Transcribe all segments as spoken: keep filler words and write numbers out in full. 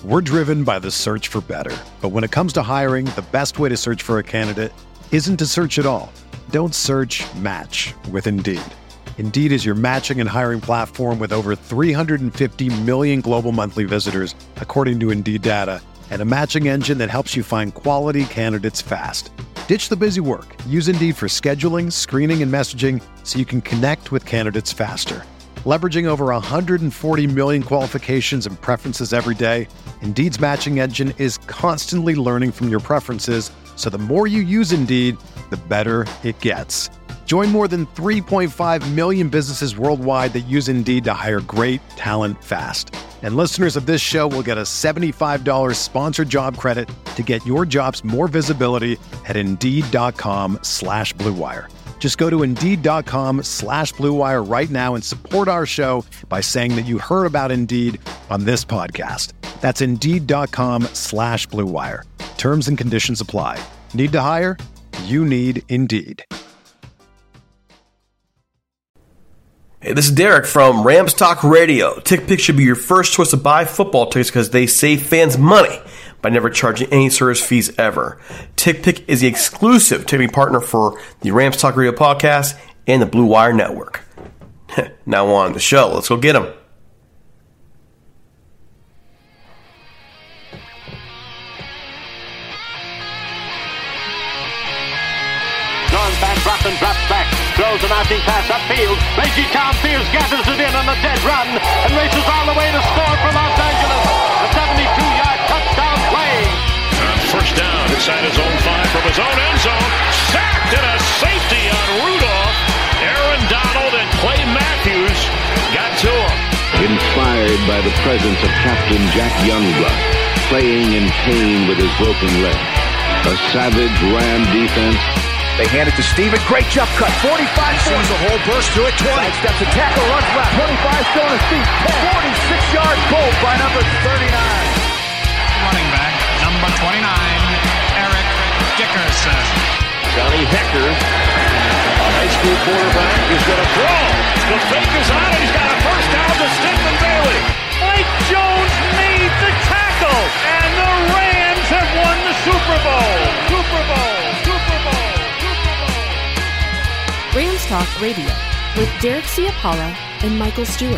We're driven by the search for better. But when it comes to hiring, the best way to search for a candidate isn't to search at all. Don't search, match with Indeed. Indeed is your matching and hiring platform with over three hundred fifty million global monthly visitors, according to Indeed data, and a matching engine that helps you find quality candidates fast. Ditch the busy work. Use Indeed for scheduling, screening, and messaging so you can connect with candidates faster. Leveraging over one hundred forty million qualifications and preferences every day, Indeed's matching engine is constantly learning from your preferences, so the more you use Indeed, the better it gets. Join more than three point five million businesses worldwide that use Indeed to hire great talent fast. And listeners of this show will get a seventy-five dollars sponsored job credit to get your jobs more visibility at Indeed.com slash Blue Wire. Just go to Indeed.com slash Blue Wire right now and support our show by saying that you heard about Indeed on this podcast. That's Indeed.com slash Blue Wire. Terms and conditions apply. Need to hire? You need Indeed. Hey, this is Derek from Rams Talk Radio. TickPick should be your first choice to buy football tickets because they save fans money by never charging any service fees ever. TickPick is the exclusive ticketing partner for the Rams Talk Radio podcast and the Blue Wire Network. Now on the show. Let's go get them. Going back, Broughton drops back, throws a mounting pass upfield. Reggie Tom Fields gathers it in on a dead run and races all the way to score for Los Angeles. A seventy-two yard touchdown play. Uh, first down inside his own five from his own end zone. Sacked and a safety on Rudolph. Aaron Donald and Clay Matthews got to him. Inspired by the presence of Captain Jack Youngblood, playing in pain with his broken leg. A savage Ram defense. They hand it to Steven. Great jump cut. forty-five. Sees a whole burst to it. twenty. Steps a tackle. Runs left. twenty-five. Still on his feet. forty-six yard goal by number thirty-nine. Running back, number twenty-nine, Eric Dickerson. Johnny Hecker, a high school quarterback, is going to throw. The fake is on. He's got a first down to Stephen Bailey. Mike Jones made the tackle, and the Rams have won the Super Bowl. Super Bowl. Super Bowl. Rams Talk Radio with Derek Ciapala and Michael Stewart.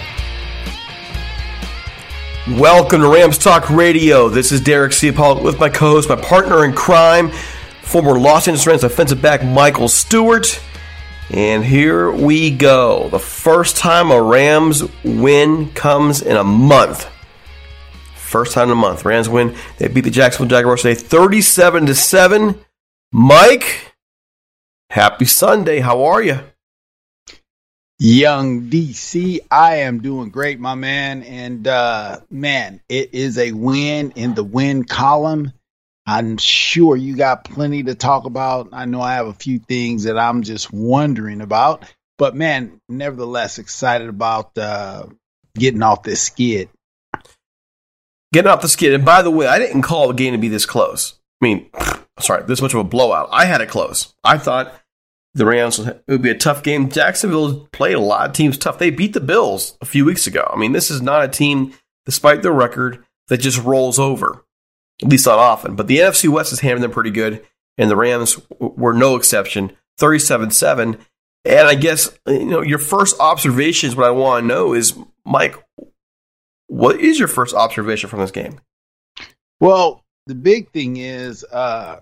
Welcome to Rams Talk Radio. This is Derek Ciapala with my co-host, my partner in crime, former Los Angeles Rams defensive back Michael Stewart. And here we go. The first time a Rams win comes in a month. First time in a month. Rams win. They beat the Jacksonville Jaguars today thirty-seven to seven. Mike, happy Sunday. How are you? Young D C, I am doing great, my man. And, uh, man, it is a win in the win column. I'm sure you got plenty to talk about. I know I have a few things that I'm just wondering about. But, man, nevertheless, excited about uh, getting off this skid. Getting off the skid. And, by the way, I didn't call the game to be this close. I mean, sorry, this much of a blowout. I had it close. I thought the Rams, it would be a tough game. Jacksonville played a lot of teams tough. They beat the Bills a few weeks ago. I mean, this is not a team, despite their record, that just rolls over, at least not often. But the N F C West is handling them pretty good, and the Rams were no exception, thirty-seven seven. And I guess, you know, your first observation is what I want to know is, Mike, what is your first observation from this game? Well, the big thing is, uh,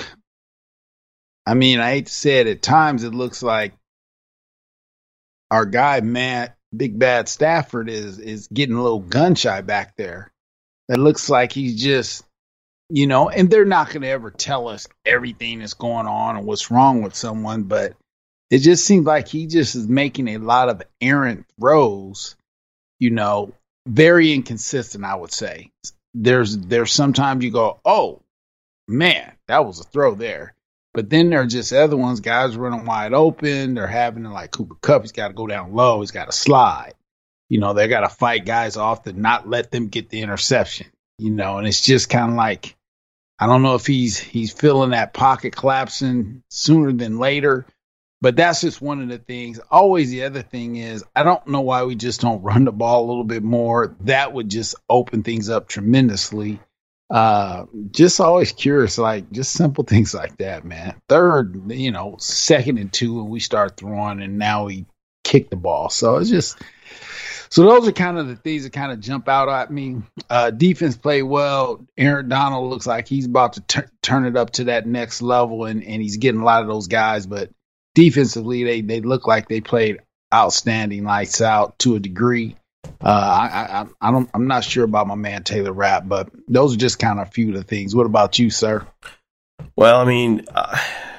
I mean, I hate to say it, at times it looks like our guy, Matt, Big Bad Stafford, is is getting a little gun shy back there. It looks like he's just, you know, and they're not going to ever tell us everything that's going on or what's wrong with someone, but it just seems like he just is making a lot of errant throws, you know, very inconsistent, I would say. There's there's sometimes you go, oh, man, that was a throw there. But then there are just other ones, guys running wide open. They're having to, like Cooper Kupp, he's got to go down low. He's got to slide. You know, they got to fight guys off to not let them get the interception, you know, and it's just kind of like, I don't know if he's he's feeling that pocket collapsing sooner than later, but that's just one of the things. Always the other thing is, I don't know why we just don't run the ball a little bit more. That would just open things up tremendously. Uh, just always curious, like just simple things like that, man. Third, you know, second and two, and we start throwing, and now we kick the ball. So it's just, so those are kind of the things that kind of jump out at me. Uh, defense played well. Aaron Donald looks like he's about to t- turn it up to that next level, and, and he's getting a lot of those guys. But defensively, they they look like they played outstanding, lights out to a degree. Uh, I, I I don't I'm not sure about my man Taylor Rapp, but those are just kind of a few of the things. What about you, sir? Well, I mean, uh,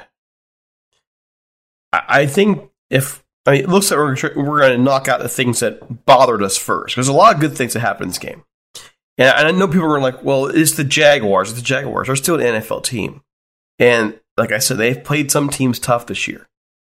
I think if I mean, it looks like we're we're going to knock out the things that bothered us first. There's a lot of good things that happened in this game, and I know people are like, "Well, it's the Jaguars. It's the Jaguars. They're still an N F L team," and like I said, they've played some teams tough this year.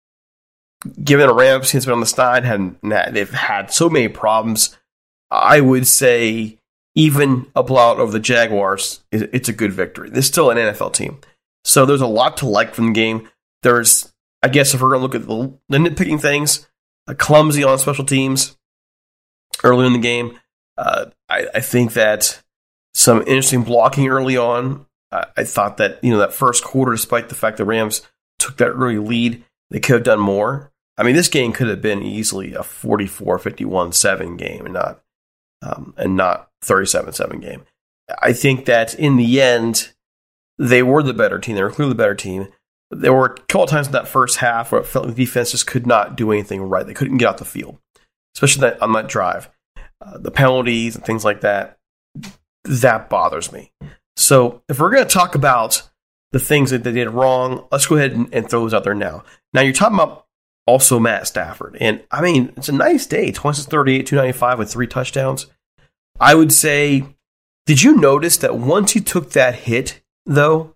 Given a Rams team's been on the side, and they've had so many problems, I would say even a blowout over the Jaguars, it's a good victory. They're still an N F L team. So there's a lot to like from the game. There's, I guess if we're going to look at the, the nitpicking things, uh, clumsy on special teams early in the game. Uh, I, I think that some interesting blocking early on. Uh, I thought that, you know, that first quarter, despite the fact the Rams took that early lead, they could have done more. I mean, this game could have been easily a forty-four fifty-one seven game and not um, and not thirty-seven seven game. I think that in the end, they were the better team. They were clearly the better team. There were a couple of times in that first half where it felt like the defense just could not do anything right. They couldn't get out the field, especially that, on that drive. Uh, the penalties and things like that, that bothers me. So if we're going to talk about the things that they did wrong, let's go ahead and, and throw those out there now. Now, you're talking about also Matt Stafford. And, I mean, it's a nice day. twenty-six thirty-eight, two ninety-five with three touchdowns. I would say, did you notice that once he took that hit, though,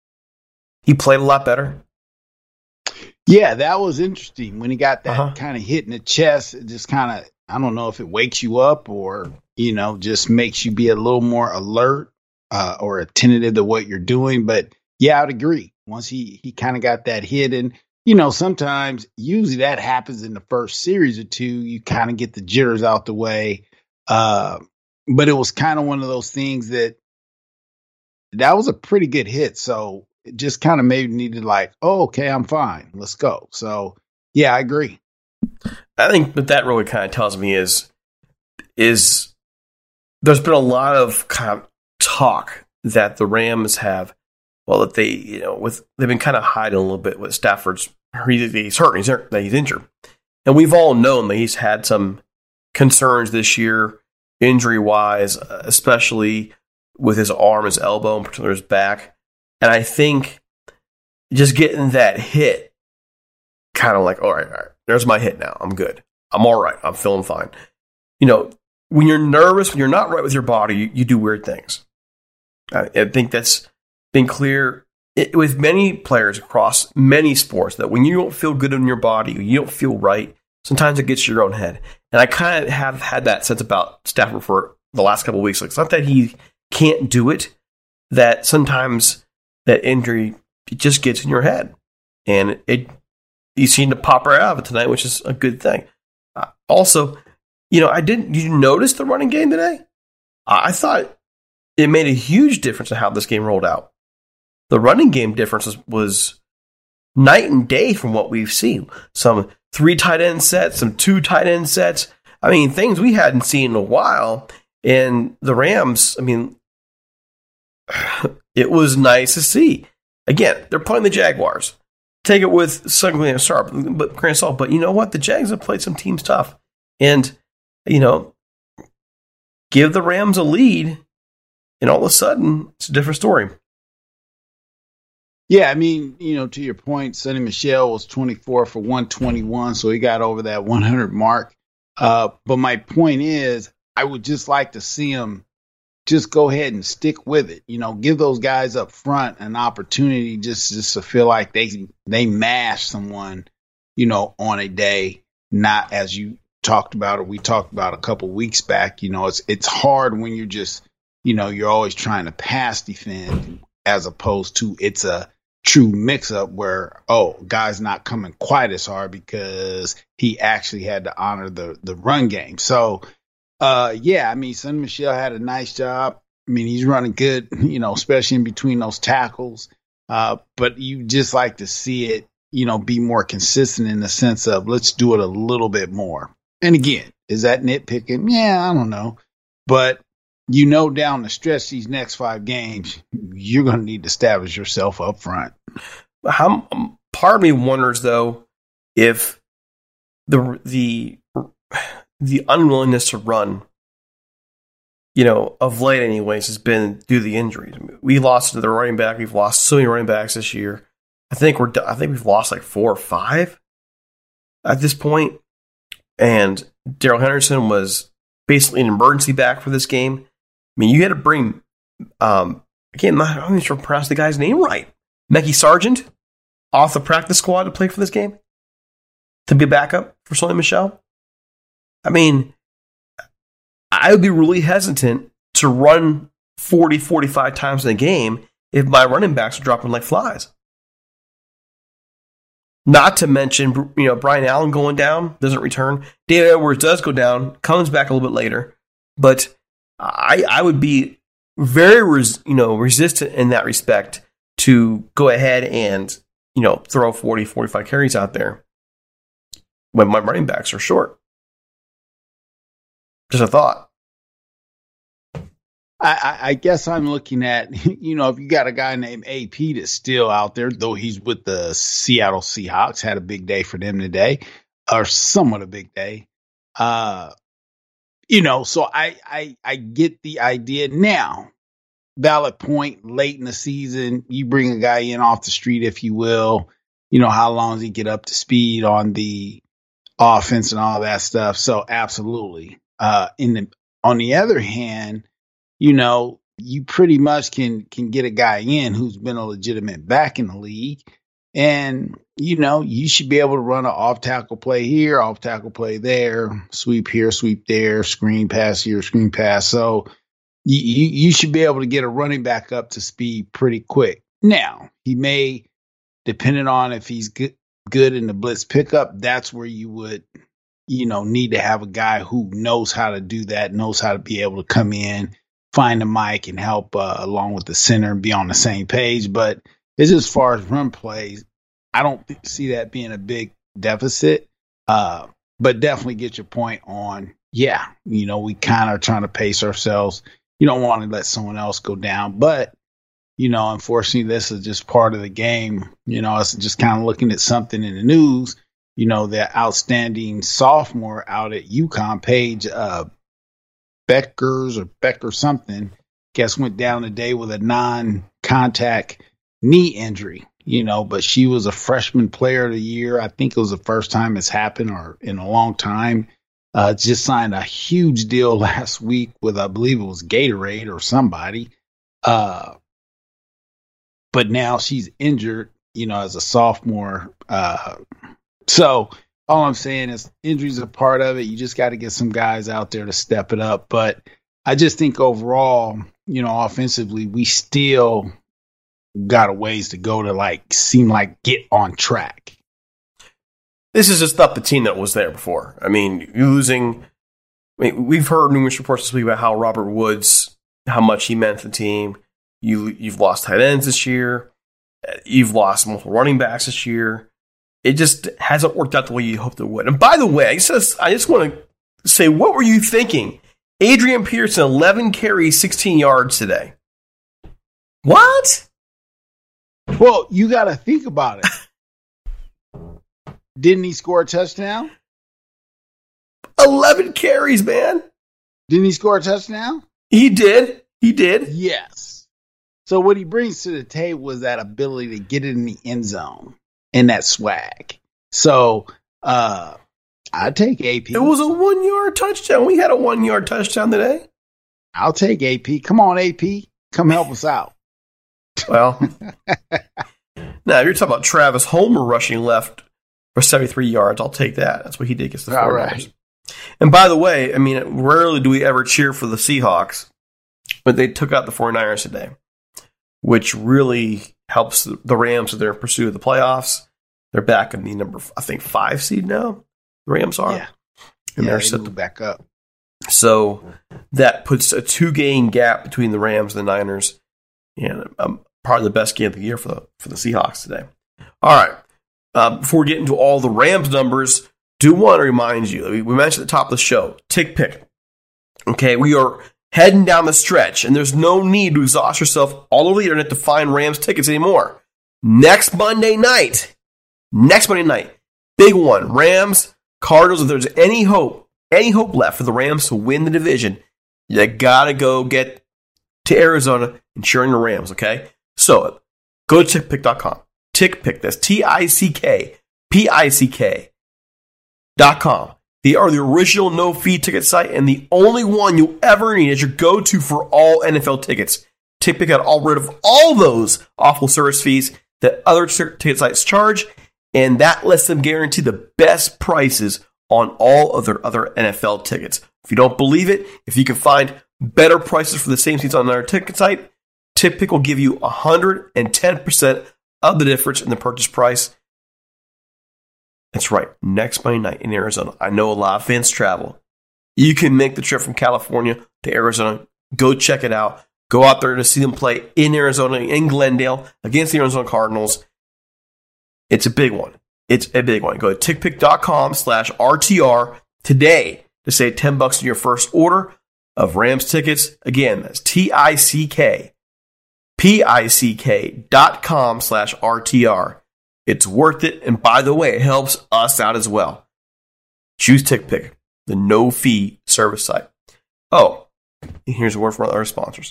he played a lot better? Yeah, that was interesting. When he got that uh-huh. kind of hit in the chest, it just kind of, I don't know if it wakes you up or, you know, just makes you be a little more alert uh, or attentive to what you're doing. But, yeah, I'd agree. Once he, he kind of got that hit, and you know, sometimes, usually that happens in the first series or two. You kind of get the jitters out the way. Uh, but it was kind of one of those things that that was a pretty good hit. So it just kind of maybe needed like, oh, okay, I'm fine. Let's go. So, yeah, I agree. I think what that really kind of tells me is, is there's been a lot of kind of talk that the Rams have, well, that they, you know, with they've been kind of hiding a little bit with Stafford's. He's hurt. He's hurt. He's injured, and we've all known that he's had some concerns this year, injury wise, especially with his arm, his elbow, in particular his back. And I think just getting that hit, kind of like, all right, all right, there's my hit now. I'm good. I'm all right. I'm feeling fine. You know, when you're nervous, when you're not right with your body, you, you do weird things. I, I think that's been clear it, with many players across many sports, that when you don't feel good in your body, you don't feel right, sometimes it gets to your own head. And I kind of have had that sense about Stafford for the last couple of weeks. Like, it's not that he can't do it, that sometimes that injury, it just gets in your head. And it you seem to pop right out of it tonight, which is a good thing. Uh, also, you know, I didn't. Did you notice the running game today? Uh, I thought it made a huge difference in how this game rolled out. The running game difference was, was night and day from what we've seen. Some three tight end sets, some two tight end sets. I mean, things we hadn't seen in a while. And the Rams, I mean, it was nice to see. Again, they're playing the Jaguars. Take it with some grain of salt, but grain of salt. But you know what? The Jags have played some teams tough, and you know, give the Rams a lead, and all of a sudden, it's a different story. Yeah, I mean, you know, to your point, Sonny Michel was twenty-four for one twenty-one, so he got over that one hundred mark. Uh, but my point is, I would just like to see him just go ahead and stick with it. You know, give those guys up front an opportunity just, just to feel like they they mash someone, you know, on a day, not as you talked about or we talked about a couple weeks back. You know, it's it's hard when you're just, you know, you're always trying to pass defend as opposed to it's a true mix-up where, oh, guy's not coming quite as hard because he actually had to honor the, the run game. So, uh, yeah, I mean, Sonny Michel had a nice job. I mean, he's running good, you know, especially in between those tackles. Uh, but you just like to see it, you know, be more consistent in the sense of let's do it a little bit more. And again, is that nitpicking? Yeah, I don't know. But you know, down the stretch, these next five games, you're going to need to establish yourself up front. How, part of me wonders, though, if the the the unwillingness to run, you know, of late anyways, has been due to the injuries. I mean, we lost to the running back. We've lost so many running backs this year. I think we're I think we've lost like four or five at this point. And Darrell Henderson was basically an emergency back for this game. I mean, you had to bring, um, again, I'm not even sure to pronounce the guy's name right. Mekhi Sargent off the practice squad to play for this game to be a backup for Sonny Michel. I mean, I would be really hesitant to run forty, forty-five times in a game if my running backs are dropping like flies. Not to mention, you know, Brian Allen going down, doesn't return. David Edwards does go down, comes back a little bit later. But I, I would be very, res, you know, resistant in that respect to go ahead and, you know, throw forty, forty-five carries out there when my running backs are short. Just a thought. I, I guess I'm looking at, you know, if you got a guy named A P that's still out there, though he's with the Seattle Seahawks, had a big day for them today, or somewhat a big day. Uh, you know, so I, I, I get the idea now. Valid point, late in the season, you bring a guy in off the street, if you will. You know, how long does he get up to speed on the offense and all that stuff? So absolutely. Uh, in the, on the other hand, you know, you pretty much can can get a guy in who's been a legitimate back in the league. And, you know, you should be able to run an off-tackle play here, off-tackle play there, sweep here, sweep there, screen pass here, screen pass. So you, you, you should be able to get a running back up to speed pretty quick. Now, he may, depending on if he's good, good in the blitz pickup, that's where you would, you know, need to have a guy who knows how to do that, knows how to be able to come in, find the mic and help uh, along with the center and be on the same page. But it's as far as run plays, I don't th- see that being a big deficit. Uh, but definitely get your point on, yeah, you know, we kind of trying to pace ourselves. You don't want to let someone else go down. But, you know, unfortunately, this is just part of the game. You know, it's just kind of looking at something in the news. You know, the outstanding sophomore out at UConn, Paige uh, Beckers or Becker something, guess went down today with a non-contact knee injury, you know, but she was a freshman player of the year. I think it was the first time it's happened or in a long time. Uh, just signed a huge deal last week with, I believe it was Gatorade or somebody. Uh, but now she's injured, you know, as a sophomore. Uh, so all I'm saying is injuries are part of it. You just got to get some guys out there to step it up. But I just think overall, you know, offensively, we still got a ways to go to like seem like get on track. This is just not the team that was there before. I mean, losing. I mean, we've heard numerous reports this week about how Robert Woods, how much he meant to the team. You you've lost tight ends this year. You've lost multiple running backs this year. It just hasn't worked out the way you hoped it would. And by the way, I just, I just want to say, what were you thinking? Adrian Peterson, eleven carries, sixteen yards today. What? Well, you got to think about it. Didn't he score a touchdown? eleven carries, man. Didn't he score a touchdown? He did. He did. Yes. So what he brings to the table is that ability to get it in the end zone. And that swag. So uh, I take A P. It was a one yard touchdown. We had a one yard touchdown today. I'll take A P. Come on, A P. Come help us out. Well, now if you're talking about Travis Homer rushing left for seventy-three yards, I'll take that. That's what he did against the All Florida. right. And by the way, I mean, rarely do we ever cheer for the Seahawks, but they took out the 49ers today, which really helps the Rams with their pursuit of the playoffs. They're back in the number, I think, five seed now. The Rams are. Yeah. And yeah, they're they set moved to, back up. So that puts a two-game gap between the Rams and the Niners. And um, probably the best game of the year for the for the Seahawks today. All right. Uh, before we get into all the Rams numbers, do want to remind you, we mentioned at the top of the show, Tick Pick. Okay, we are heading down the stretch, and there's no need to exhaust yourself all over the internet to find Rams tickets anymore. Next Monday night, next Monday night, big one, Rams, Cardinals. If there's any hope, any hope left for the Rams to win the division, you got to go get to Arizona and cheering the Rams, okay? So, go to tick pick dot com. TickPick, that's T I C K P I C K dot com. They are the original no-fee ticket site and the only one you ever need as your go-to for all N F L tickets. TickPick got all rid of all those awful service fees that other t- ticket sites charge, and that lets them guarantee the best prices on all of their other N F L tickets. If you don't believe it, if you can find better prices for the same seats on another ticket site, TickPick will give you one hundred ten percent of the difference in the purchase price. That's right, next Monday night in Arizona. I know a lot of fans travel. You can make the trip from California to Arizona. Go check it out. Go out there to see them play in Arizona, in Glendale, against the Arizona Cardinals. It's a big one. It's a big one. Go to tick pick dot com slash R T R today to save ten bucks on your first order of Rams tickets. Again, that's T I C K P I C K dot com slash R T R. It's worth it, and by the way, it helps us out as well. Choose TickPick, the no-fee service site. Oh, and here's a word from our sponsors.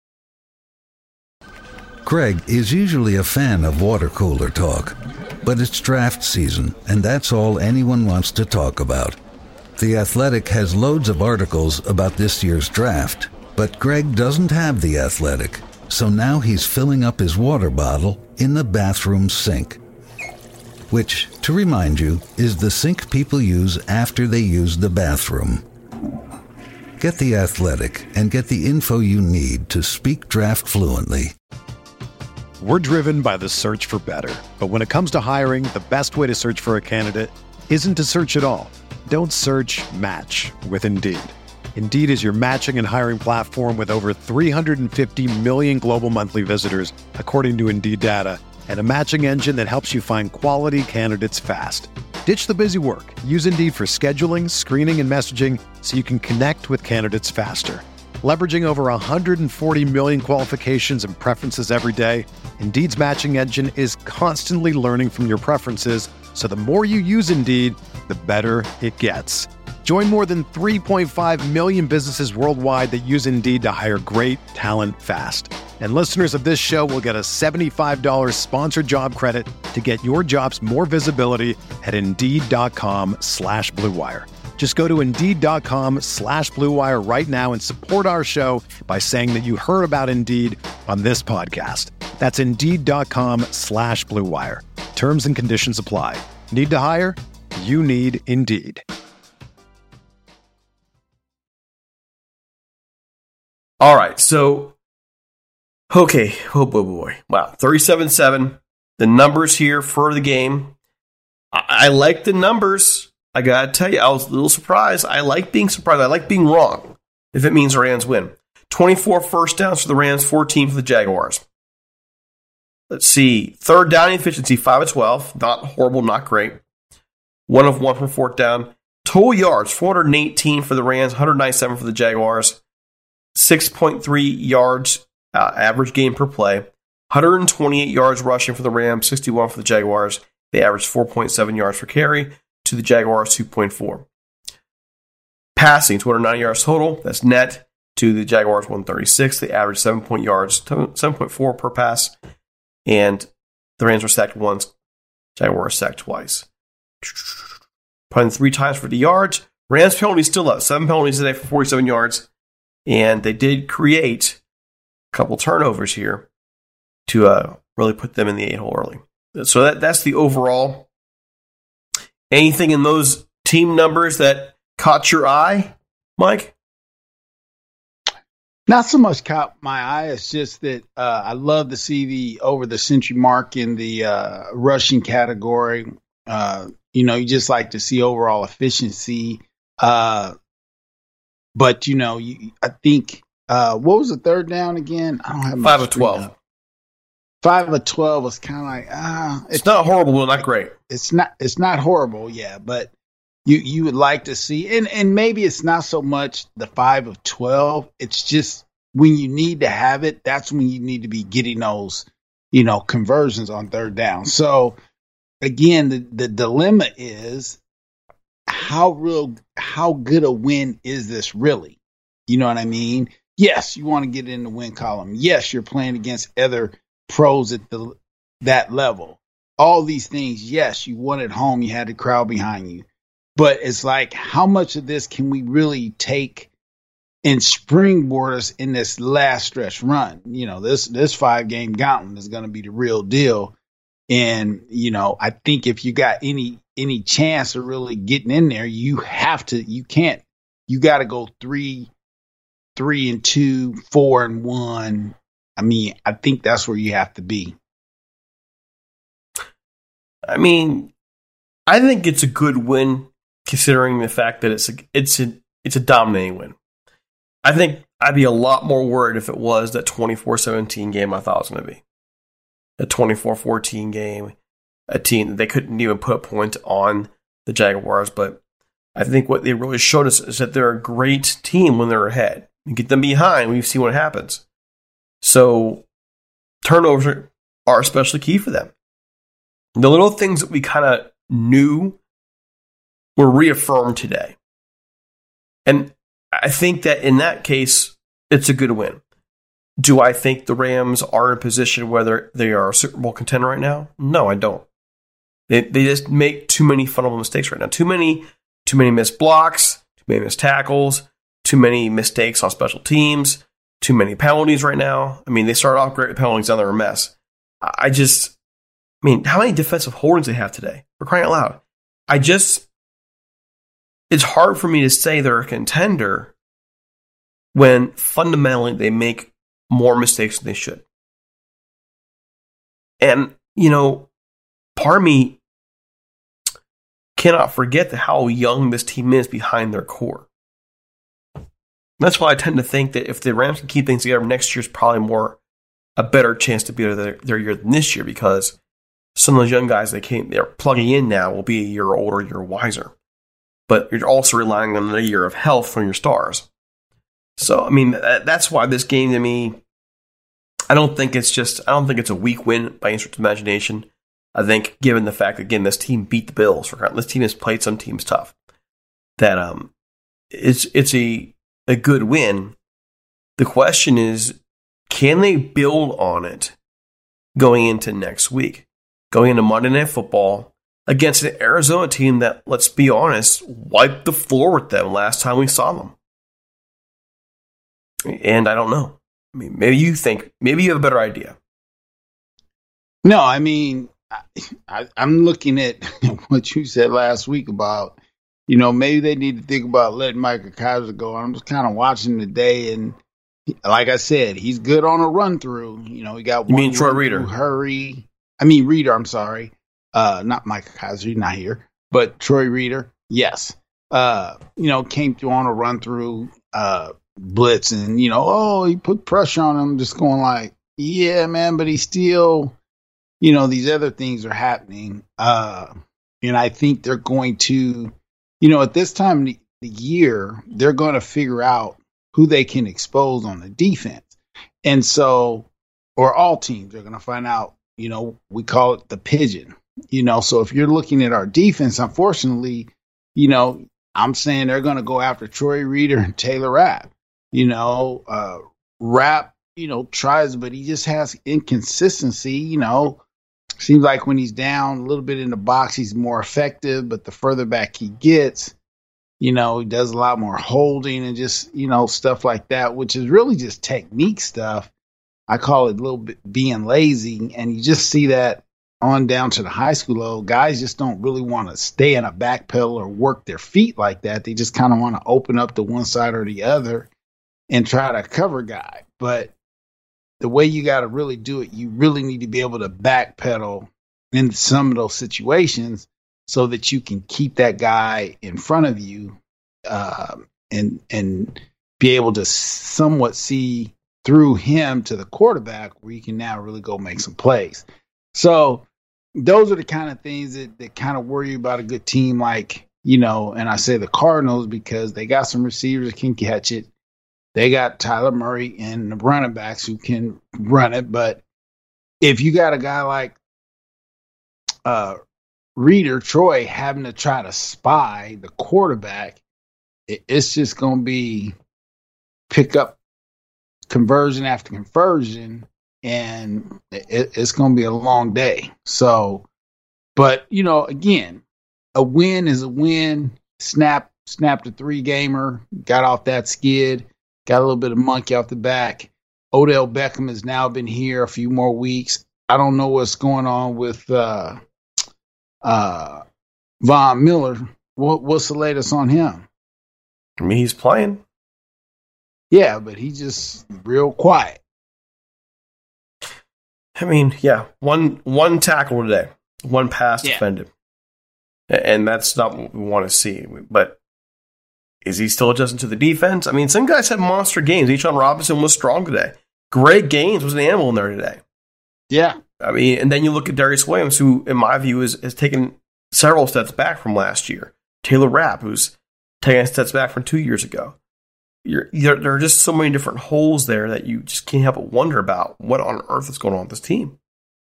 Craig is usually a fan of water cooler talk, but it's draft season, and that's all anyone wants to talk about. The Athletic has loads of articles about this year's draft, but Greg doesn't have The Athletic, so now he's filling up his water bottle in the bathroom sink. Which, to remind you, is the sink people use after they use the bathroom. Get The Athletic and get the info you need to speak draft fluently. We're driven by the search for better. But when it comes to hiring, the best way to search for a candidate isn't to search at all. Don't search, match with Indeed. Indeed is your matching and hiring platform with over three hundred fifty million global monthly visitors, according to Indeed data, and a matching engine that helps you find quality candidates fast. Ditch the busy work. Use Indeed for scheduling, screening, and messaging so you can connect with candidates faster. Leveraging over one hundred forty million qualifications and preferences every day, Indeed's matching engine is constantly learning from your preferences, so the more you use Indeed, the better it gets. Join more than three point five million businesses worldwide that use Indeed to hire great talent fast. And listeners of this show will get a seventy-five dollars sponsored job credit to get your jobs more visibility at Indeed.com slash Blue Wire. Just go to Indeed.com slash Blue Wire right now and support our show by saying that you heard about Indeed on this podcast. That's Indeed.com slash Blue Wire. Terms and conditions apply. Need to hire? You need Indeed. All right, so, okay, oh boy, boy, wow, thirty-seven seven, the numbers here for the game. I, I like the numbers. I gotta tell you, I was a little surprised. I like being surprised. I like being wrong, if it means the Rams win. twenty-four first downs for the Rams, fourteen for the Jaguars. Let's see, third down efficiency, five of twelve, not horrible, not great. one of one from fourth down. Total yards, four hundred eighteen for the Rams, one hundred ninety-seven for the Jaguars. six point three yards uh, average game per play. one hundred twenty-eight yards rushing for the Rams, sixty-one for the Jaguars. They averaged four point seven yards per carry to the Jaguars, two point four. Passing, two hundred ninety yards total. That's net to the Jaguars, one thirty-six. They averaged seven point yards, seven point four per pass. And the Rams were sacked once. Jaguars sacked twice. Punting three times for the yards. Rams penalties still up. Seven penalties today for forty-seven yards. And they did create a couple turnovers here to uh, really put them in the eight hole early. So that, that's the overall. Anything in those team numbers that caught your eye, Mike? Not so much caught my eye. It's just that uh, I love to see the over the century mark in the uh, rushing category. Uh, you know, you just like to see overall efficiency. Uh, but, you know, you, I think, uh, what was the third down again? I don't have Five of twelve. Down. Five of twelve was kind of like, ah. It's, it's not horrible, but not great. It's not, it's not horrible, yeah, but you, you would like to see, and, and maybe it's not so much the five of twelve. It's just when you need to have it, that's when you need to be getting those, you know, conversions on third down. So again, the, the dilemma is how real, how good a win is this really? You know what I mean? Yes, you want to get in the win column. Yes, you're playing against other pros at the that level. All these things, yes, you won at home, you had the crowd behind you. But it's like, how much of this can we really take and springboard us in this last stretch run? You know, this this five game gauntlet is going to be the real deal. And, you know, I think if you got any any chance of really getting in there, you have to, you can't, you got to go three, three and two, four and one. I mean, I think that's where you have to be. I mean, I think it's a good win considering the fact that it's a, it's a, it's a dominating win. I think I'd be a lot more worried if it was that twenty-four seventeen game I thought it was going to be. A twenty-four fourteen game, a team that they couldn't even put a point on the Jaguars. But I think what they really showed us is that they're a great team when they're ahead. You get them behind, we've seen what happens. So turnovers are especially key for them. The little things that we kind of knew were reaffirmed today. And I think that in that case, it's a good win. Do I think the Rams are in a position whether they are a Super Bowl contender right now? No, I don't. They they just make too many fundamental mistakes right now. Too many, too many missed blocks, too many missed tackles, too many mistakes on special teams, too many penalties right now. I mean, they started off great with penalties, now they're a mess. I just, I mean, how many defensive holdings they have today? For crying out loud. I just, it's hard for me to say they're a contender when fundamentally they make more mistakes than they should. And, you know, part of me cannot forget that how young this team is behind their core. That's why I tend to think that if the Rams can keep things together, next year's probably more a better chance to be their, their year than this year, because some of those young guys they came they're plugging in now will be a year older, a year wiser. But you're also relying on a year of health from your stars. So I mean that's why this game to me, I don't think it's just I don't think it's a weak win by any stretch of imagination. I think given the fact again this team beat the Bills, for this team has played some teams tough, that um it's it's a a good win. The question is, can they build on it going into next week? Going into Monday Night Football against an Arizona team that, let's be honest, wiped the floor with them last time we saw them. And I don't know. I mean, maybe you think, maybe you have a better idea. No, I mean, I, I, I'm looking at what you said last week about, you know, maybe they need to think about letting Micah Kiser go. I'm just kind of watching today, and like I said, he's good on a run through. You know, he got you one mean Troy Reader? Hurry. I mean, Reader, I'm sorry. Uh, not Micah Kiser, he's not here. But Troy Reader, yes. Uh, you know, came through on a run through uh, blitz, and, you know, oh, he put pressure on him. Just going like, yeah, man, but he still, you know, these other things are happening. Uh, and I think they're going to, you know, at this time of the, the year, they're going to figure out who they can expose on the defense. And so, or all teams are going to find out, you know, we call it the pigeon, you know, so if you're looking at our defense, unfortunately, you know, I'm saying they're going to go after Troy Reader and Taylor Rapp, you know, uh, Rapp, you know, tries, but he just has inconsistency, you know, seems like when he's down a little bit in the box, he's more effective, but the further back he gets, you know, he does a lot more holding and just, you know, stuff like that, which is really just technique stuff. I call it a little bit being lazy. And you just see that on down to the high school level. Guys just don't really want to stay in a back pedal or work their feet like that. They just kind of want to open up to one side or the other. and try to cover guy. But the way you got to really do it, you really need to be able to backpedal in some of those situations so that you can keep that guy in front of you uh, and and be able to somewhat see through him to the quarterback where you can now really go make some plays. So those are the kind of things that, that kind of worry you about a good team like, you know, and I say the Cardinals because they got some receivers that can catch it. They got Tyler Murray and the running backs who can run it. But if you got a guy like uh, Reader, Troy, having to try to spy the quarterback, it, it's just going to be pick up conversion after conversion, and it, it's going to be a long day. So, but, you know, again, a win is a win. Snap, snapped a three-gamer, got off that skid. Got a little bit of monkey off the back. Odell Beckham has now been here a few more weeks. I don't know what's going on with uh, uh, Von Miller. What, what's the latest on him? I mean, he's playing. Yeah, but he's just real quiet. I mean, yeah, one one tackle today, one pass yeah. defended. And that's not what we want to see. But is he still adjusting to the defense? I mean, some guys had monster games. A'Shawn Robinson was strong today. Greg Gaines was an animal in there today. Yeah. I mean, and then you look at Darius Williams, who, in my view, is, has taken several steps back from last year. Taylor Rapp, who's taking steps back from two years ago. You're, you're, there are just so many different holes there that you just can't help but wonder about what on earth is going on with this team.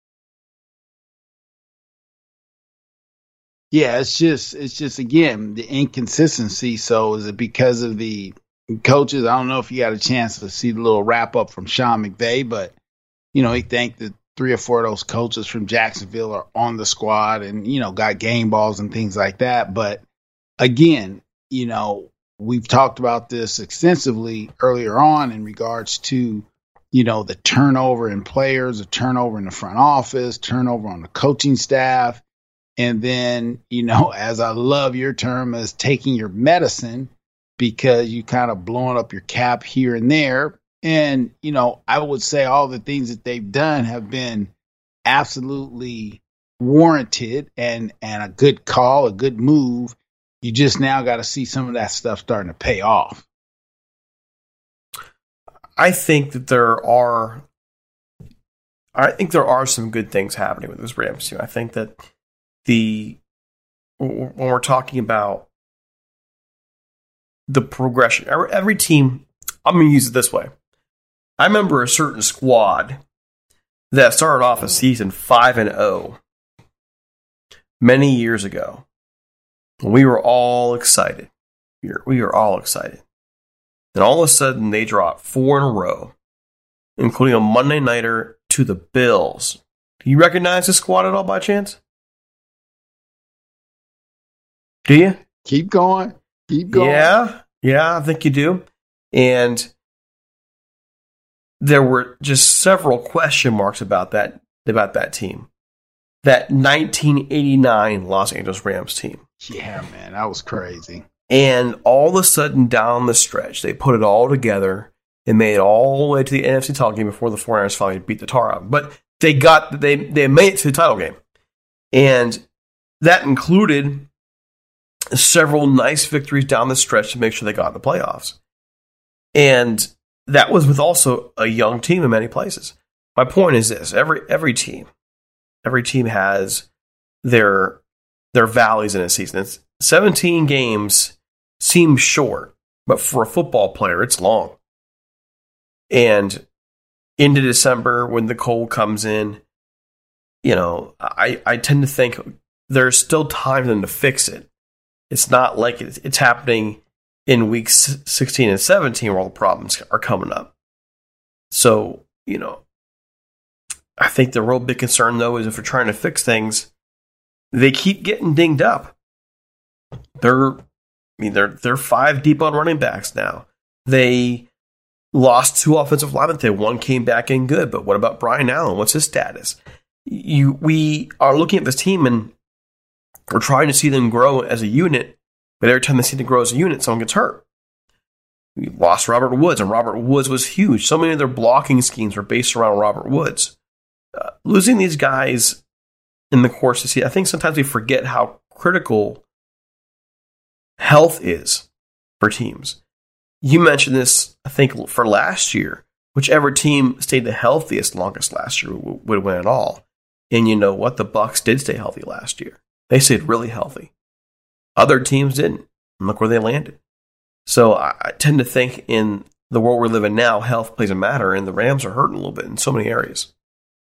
Yeah, it's just, it's just again, the inconsistency. So is it because of the coaches? I don't know if you got a chance to see the little wrap up from Sean McVay, but, you know, he thanked that three or four of those coaches from Jacksonville are on the squad and, you know, got game balls and things like that. But again, you know, we've talked about this extensively earlier on in regards to, you know, the turnover in players, the turnover in the front office, turnover on the coaching staff. And then, you know, as I love your term, as taking your medicine because you kind of blowing up your cap here and there. And, you know, I would say all the things that they've done have been absolutely warranted and, and a good call, a good move. You just now got to see some of that stuff starting to pay off. I think that there are, I think there are some good things happening with this Rams team. I think that the, when we're talking about the progression, every, every team, I'm going to use it this way. I remember a certain squad that started off a season five and oh many years ago. We were all excited. We were, we were all excited. Then all of a sudden, they dropped four in a row, including a Monday nighter to the Bills. Do you recognize this squad at all by chance? Do you? Keep going. Keep going. Yeah. Yeah, I think you do. And there were just several question marks about that, about that team. That nineteen eighty-nine Los Angeles Rams team. Yeah, man, that was crazy. And all of a sudden, down the stretch, they put it all together and made it all the way to the N F C title game before the 49ers finally beat the tar out of them. But they got they they made it to the title game, and that included several nice victories down the stretch to make sure they got in the playoffs. And that was with also a young team in many places. My point is this: every every team, every team has their their valleys in a season. It's seventeen games seems short, but for a football player, it's long. And into December, when the cold comes in, you know, I, I tend to think there's still time for them to fix it. It's not like it's, it's happening in weeks sixteen and seventeen where all the problems are coming up. So, you know, I think the real big concern, though, is if we're trying to fix things, they keep getting dinged up. They're, I mean, they're they're five deep on running backs now. They lost two offensive linemen today. One came back in good, but what about Brian Allen? What's his status? You, we are looking at this team and we're trying to see them grow as a unit, but every time they see them grow as a unit, someone gets hurt. We lost Robert Woods, and Robert Woods was huge. So many of their blocking schemes were based around Robert Woods. Uh, losing these guys in the course of the season, I think sometimes we forget how critical health is for teams. You mentioned this, I think, for last year. Whichever team stayed the healthiest longest last year would win it all. And you know what? The Bucks did stay healthy last year. They stayed really healthy. Other teams didn't. And look where they landed. So I, I tend to think in the world we're living now, health plays a matter, and the Rams are hurting a little bit in so many areas.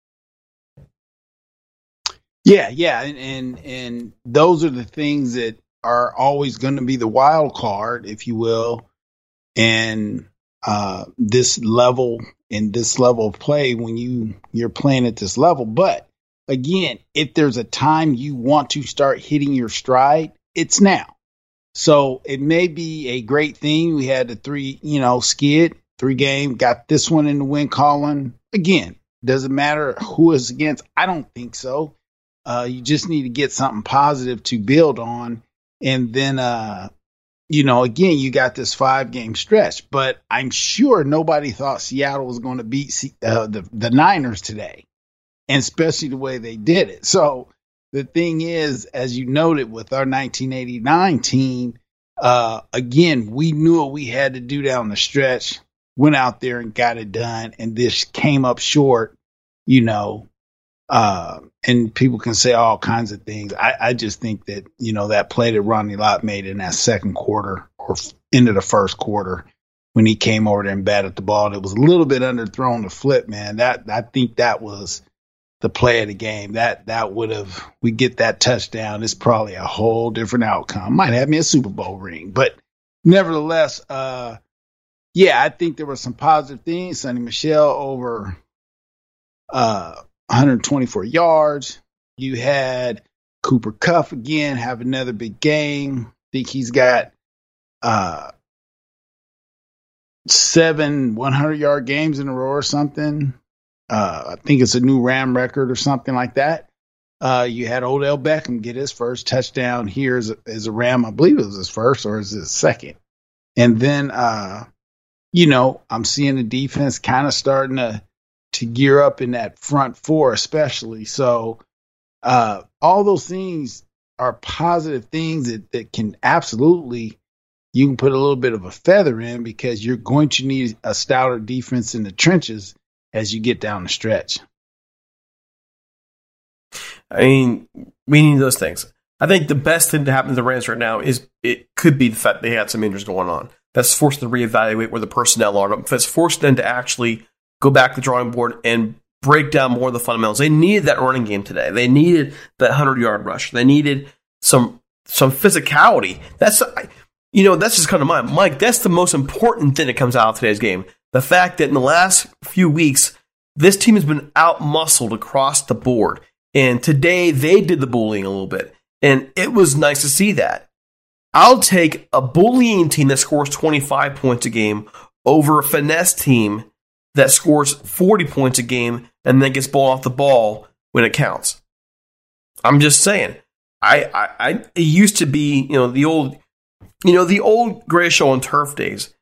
Yeah, yeah, and and, and those are the things that are always going to be the wild card, if you will, and uh, this level and this level of play when you you're playing at this level. But again, if there's a time you want to start hitting your stride, it's now. So it may be a great thing. We had the three, you know, skid, three game, got this one in the win column. Again, doesn't matter who is against. I don't think so. Uh, you just need to get something positive to build on. And then, uh, you know, again, you got this five game stretch, but I'm sure nobody thought Seattle was going to beat uh, the, the Niners today, and especially the way they did it. So, the thing is, as you noted with our nineteen eighty-nine team, uh, again, we knew what we had to do down the stretch, went out there and got it done, and this came up short, you know, uh, and people can say all kinds of things. I, I just think that, you know, that play that Ronnie Lott made in that second quarter or into the first quarter when he came over there and batted the ball, it was a little bit underthrown to flip, man. That I think that was the play of the game. That that would have, we get that touchdown, it's probably a whole different outcome. Might have me a Super Bowl ring. But nevertheless, uh, yeah, I think there were some positive things. Sonny Michel over uh, one hundred twenty-four yards. You had Cooper Kupp again have another big game. I think he's got uh, seven hundred-yard games in a row or something. Uh, I think it's a new Ram record or something like that. Uh, you had Odell Beckham get his first touchdown here as a, as a Ram. I believe it was his first or is his second. And then, uh, you know, I'm seeing the defense kind of starting to to gear up in that front four especially. So uh, all those things are positive things that, that can absolutely, you can put a little bit of a feather in because you're going to need a stouter defense in the trenches as you get down the stretch. I mean, we need those things. I think the best thing to happen to the Rams right now is it could be the fact they had some injuries going on. That's forced them to reevaluate where the personnel are. That's forced them to actually go back to the drawing board and break down more of the fundamentals. They needed that running game today. They needed that hundred-yard rush. They needed some some physicality. That's, you know, that's just come to mind. Mike, that's the most important thing that comes out of today's game. The fact that in the last few weeks, this team has been out-muscled across the board. And today, they did the bullying a little bit. And it was nice to see that. I'll take a bullying team that scores twenty-five points a game over a finesse team that scores forty points a game and then gets ball off the ball when it counts. I'm just saying. I, I, I it used to be, you know, the old, you know, the old Gray Show on Turf days.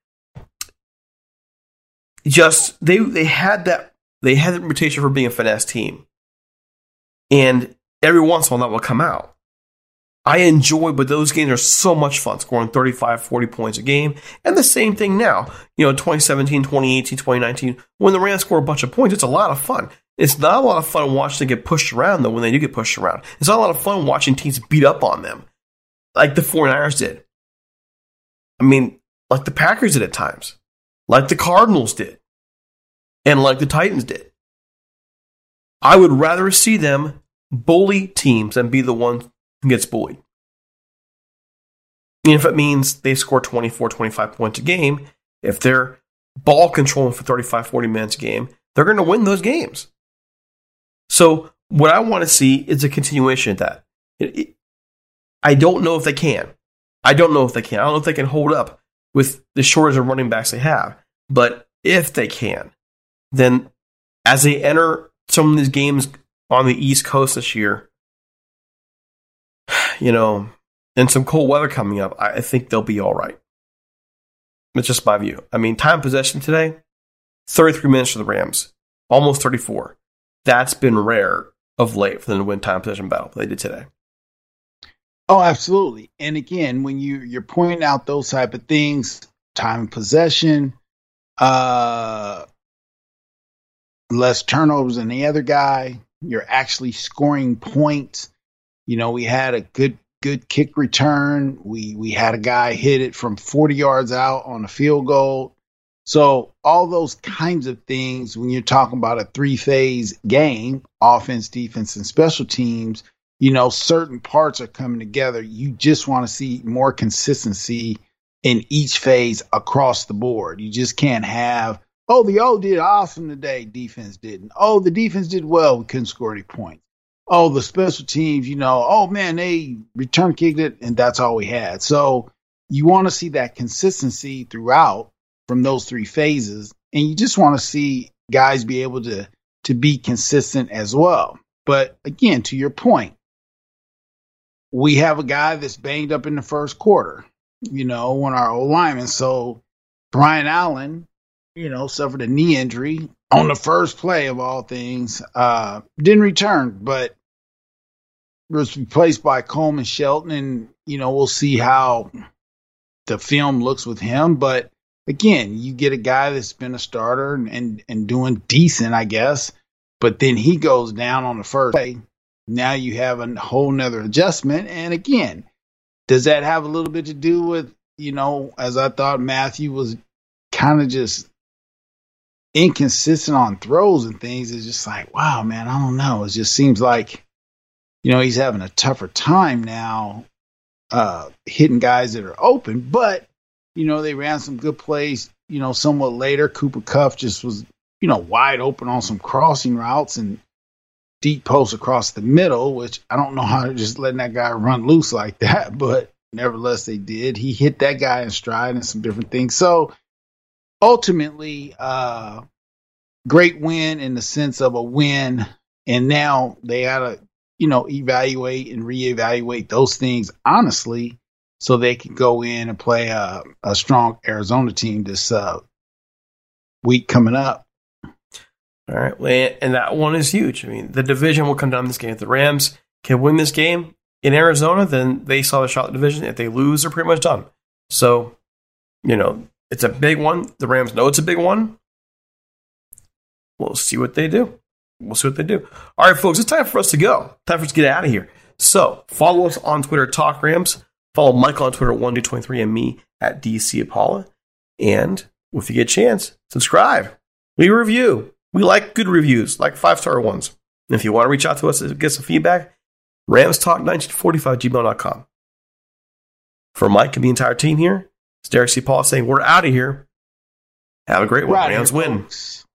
Just they they had that they had the reputation for being a finesse team, and every once in a while that will come out. I enjoy, but those games are so much fun, scoring thirty-five, forty points a game, and the same thing now. You know, twenty seventeen, twenty eighteen, twenty nineteen, when the Rams score a bunch of points, it's a lot of fun. It's not a lot of fun watching them get pushed around, though, when they do get pushed around. It's not a lot of fun watching teams beat up on them, like the 49ers did. I mean, like the Packers did at times, like the Cardinals did, and like the Titans did. I would rather see them bully teams than be the one who gets bullied. And if it means they score twenty-four, twenty-five points a game, if they're ball controlling for thirty-five, forty minutes a game, they're going to win those games. So what I want to see is a continuation of that. It, it, I don't know if they can. I don't know if they can. I don't know if they can hold up with the shortage of running backs they have. But if they can, then as they enter some of these games on the East Coast this year, you know, and some cold weather coming up, I think they'll be all right. It's just my view. I mean, time possession today, thirty-three minutes for the Rams, almost thirty-four. That's been rare of late for them to win time possession battle. They did today. Oh, absolutely. And again, when you, you're pointing out those type of things, time possession, uh, less turnovers than the other guy, you're actually scoring points. You know, we had a good good kick return. We we had a guy hit it from forty yards out on a field goal. So all those kinds of things, when you're talking about a three-phase game, offense, defense, and special teams, you know, certain parts are coming together. You just want to see more consistency in each phase across the board. You just can't have, oh, the O did awesome today, defense didn't. Oh, the defense did well, we couldn't score any points. Oh, the special teams, you know, oh, man, they return kicked it, and that's all we had. So you want to see that consistency throughout from those three phases, and you just want to see guys be able to, to be consistent as well. But, again, to your point, we have a guy that's banged up in the first quarter, you know, one of our old linemen. So Brian Allen, you know, suffered a knee injury on the first play of all things, uh, didn't return, but was replaced by Coleman Shelton. And, you know, we'll see how the film looks with him. But again, you get a guy that's been a starter and, and, and doing decent, I guess, but then he goes down on the first play. Now you have a whole nother adjustment. And again, does that have a little bit to do with, you know, as I thought Matthew was kind of just inconsistent on throws and things? It's just like, wow, man, I don't know. It just seems like, you know, he's having a tougher time now uh, hitting guys that are open. But, you know, they ran some good plays, you know, somewhat later. Cooper Kupp just was, you know, wide open on some crossing routes and deep posts across the middle, which I don't know how they're just letting that guy run loose like that. But nevertheless, they did. He hit that guy in stride and some different things. So ultimately, uh, great win in the sense of a win. And now they got to, you know, evaluate and reevaluate those things honestly, so they can go in and play a, a strong Arizona team this uh, week coming up. All right, well, and that one is huge. I mean, the division will come down to this game. If the Rams can win this game in Arizona, then they saw the shot at the division. If they lose, they're pretty much done. So, you know, it's a big one. The Rams know it's a big one. We'll see what they do. We'll see what they do. All right, folks, it's time for us to go. Time for us to get out of here. So follow us on Twitter, Talk Rams. Follow Michael on Twitter, one two twenty-three, and me at D C Apollo. And if you get a chance, subscribe. Leave a review. We like good reviews, like five-star ones. And if you want to reach out to us and get some feedback, rams talk nineteen forty-five at gmail dot com. For Mike and the entire team here, it's Derek C. Paul saying we're out of here. Have a great one. Rams win. Folks.